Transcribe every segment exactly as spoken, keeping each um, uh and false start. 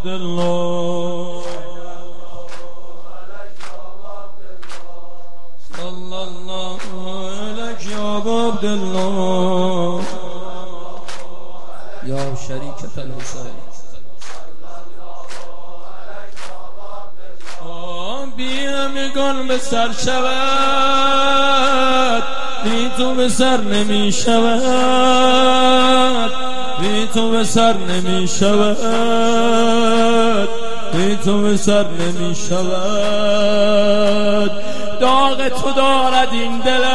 عبدالله صلی الله علیک یا عبدالله یا شریکت الحسین بی همگان به سر شود بی تو به سر نمی شود بی تو به سر نمی شود بی تو به سر نمی شود داغ تو دارد این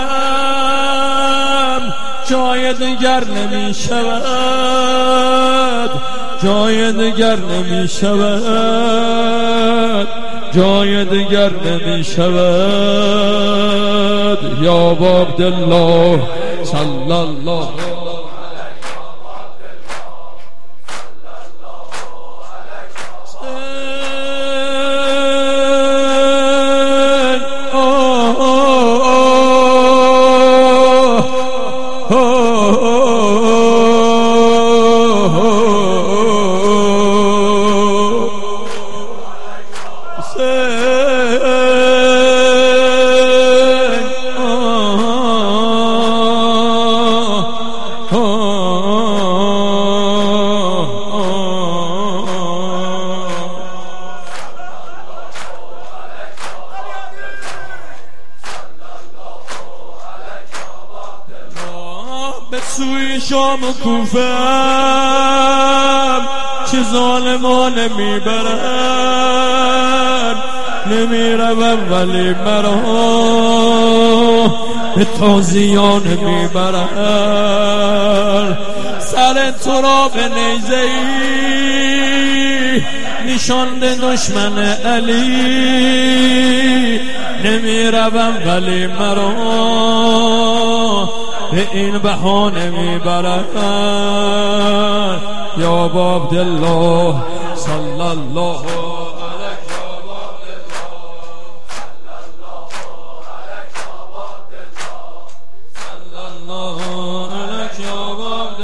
دلم جای دیگر نمی شود جای دیگر نمی شود جای دیگر نمی شود یا عبدالله صلی الله به سوی شام و کوفه‌ام چه ظالمانه میبرن نمیروم ولی مرا به تازیانه میبرن سر تو را به نیزه‌ای نشانده دشمن علی نمیروم ولی مرا به این بهانه میبرن یا عبدالله صلی الله